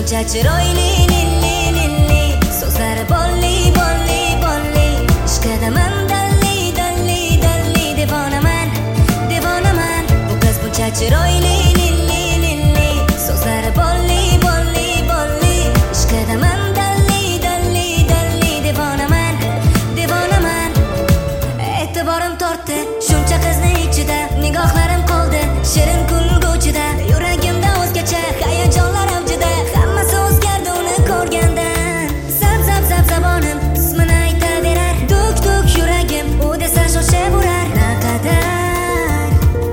buncha chiroyli lilli lilli, so'zlari bolli bolli bolli, ishqadaman dalli dalli dalli, devonaman devonaman. Bu qiz buncha chiroyli lilli lilli, so'zlari bolli bolli bolli, ishqadaman dalli dalli dalli, devonaman devonaman. E'tiborim tortdi shuncha qizni ichida, nigohlarim qoldi shirin kulguchida, yuragimda o'zgacha hayajonlar avjida, hammasi o'zgardi uni ko'rgandan. Zab zab zab zabonim ismini aytaverar, duk duk yuragim u desa shoshaverar. Naqadar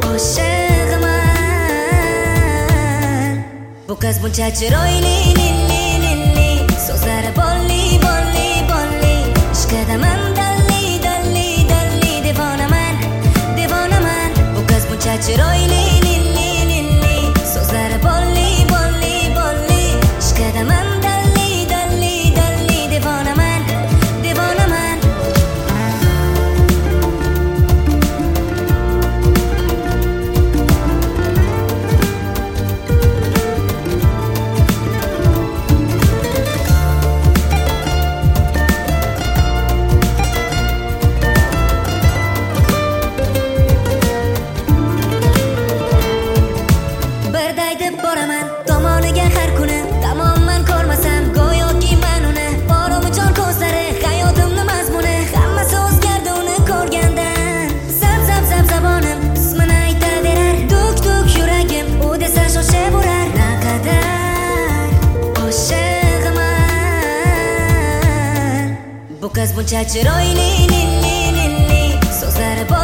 oshiqman, bu qiz buncha chiroyli lilli lilli, so'zlari bolli bolli bolli, ishqadaman dalli dalli dalli, devonaman devonaman. Bu qiz buncha chiroyli lilli lilli, so'zlari bolli bolli bolli, ishqadaman dalli dalli dalli, devonaman devonaman. Birday deb boraman tomoniga har kuni, tamoman ko'rmasam go'yoki men uni. Borumi jon ko'zlari hayotimni mazmuni, hammasi o'zgardi uni ko'rgandan. Zab zab zab zabonim ismini aytaverar, duk duk yuragim u desa shoshaverar. Naqadar oshiqman, bu qiz buncha chiroyli lilli lilli, so'zlari